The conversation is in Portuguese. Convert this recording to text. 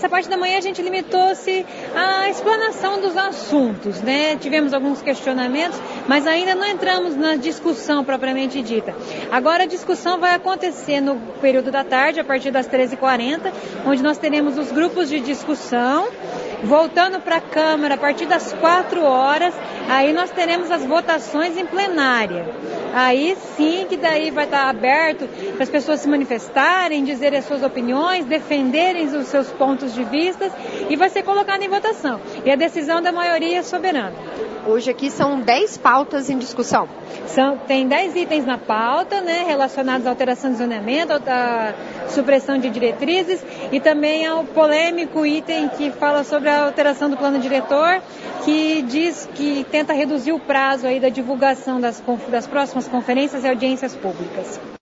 Nessa parte da manhã a gente limitou-se à explanação dos assuntos, né? Tivemos alguns questionamentos, mas ainda não entramos na discussão propriamente dita. Agora a discussão vai acontecer no período da tarde, a partir das 13h40, onde nós teremos os grupos de discussão, voltando para a Câmara a partir das 4h, aí nós teremos as votações em plenária. Aí sim que daí vai estar aberto para as pessoas se manifestarem, dizerem as suas opiniões, defenderem os seus pontos de vista e vai ser colocado em votação. E a decisão da maioria é soberana. Hoje aqui são 10 pautas em discussão. Tem 10 itens na pauta, né, relacionados à alteração de zoneamento, à supressão de diretrizes e também ao polêmico item que fala sobre a alteração do plano diretor, que diz que tenta reduzir o prazo aí da divulgação das próximas conferências e audiências públicas.